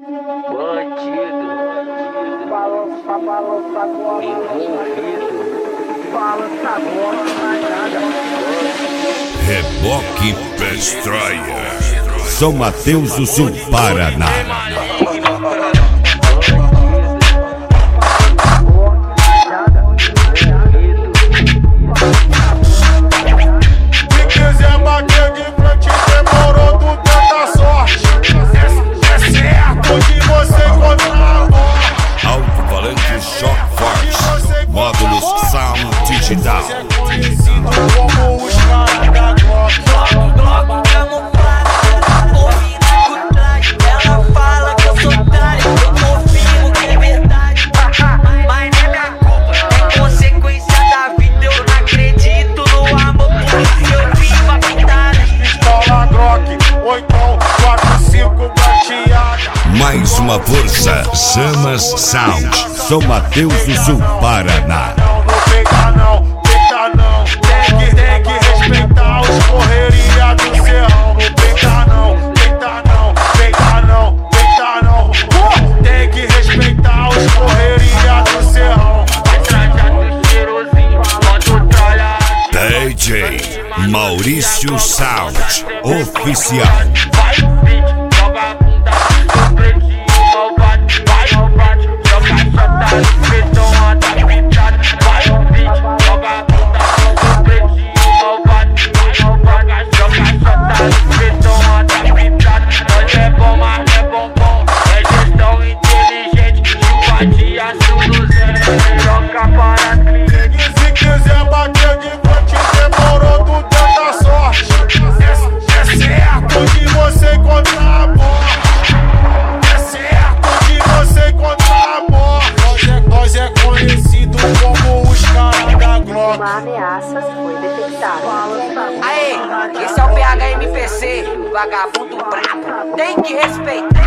Reboque Pestraia, São Mateus do Sul, Paraná. Alto-falante Shock Force, módulos Sound Digital. Ela fala que eu sou otário, eu confirmo que é verdade. Mas não é minha culpa, é consequência da vida. Eu não acredito no amor, por isso eu vim pra pintar. Pistola Glock, 845 prateada. Mais uma força, Samas Sound, São Mateus do Sul, Paraná. Não peita não, peita não. Tem que respeitar os correria do serrão. Não peita não, peita não, peita não, peita não. Tem que respeitar os correria do serrão. DJ Maurício Sound Oficial. Se quiser bater de frente, demorou, tu tenta a sorte. É certo de você contra a morte. É certo de você contra a morte. Nós é conhecido como os caras da Glock. Uma ameaça foi detectada. Aê, esse é o PHMPC, vagabundo brabo, tem que respeitar.